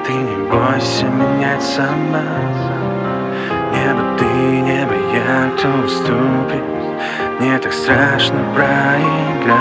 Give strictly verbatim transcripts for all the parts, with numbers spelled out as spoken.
ты не бойся менять сама. Небо ты, небо я, кто уступит? Мне так страшно проиграть.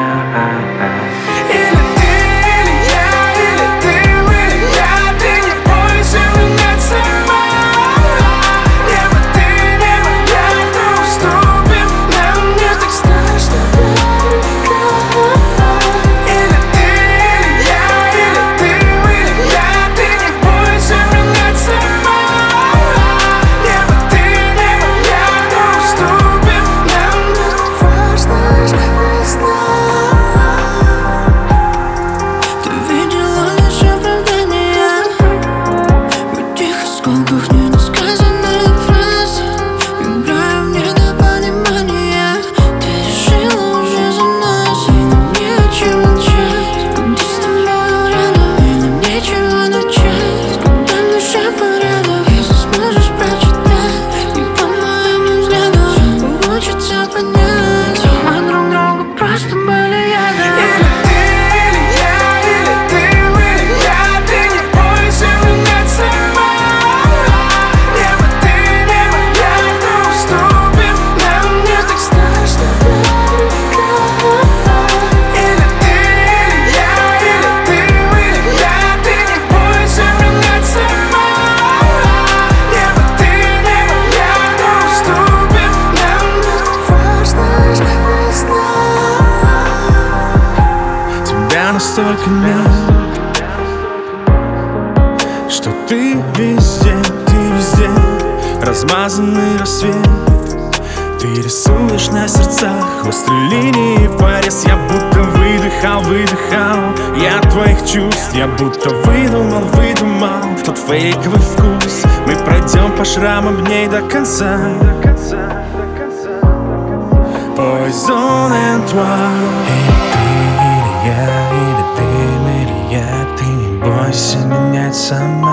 Столько нет, что ты везде, ты везде, размазанный рассвет. Ты рисуешь на сердцах острые линии порез. Я будто выдыхал, выдыхал я от твоих чувств. Я будто выдумал, выдумал тот фейковый вкус. Мы пройдем по шрамам дней до конца. Poison and Или ты, или я, или ты, или я, ты не бойся менять сама.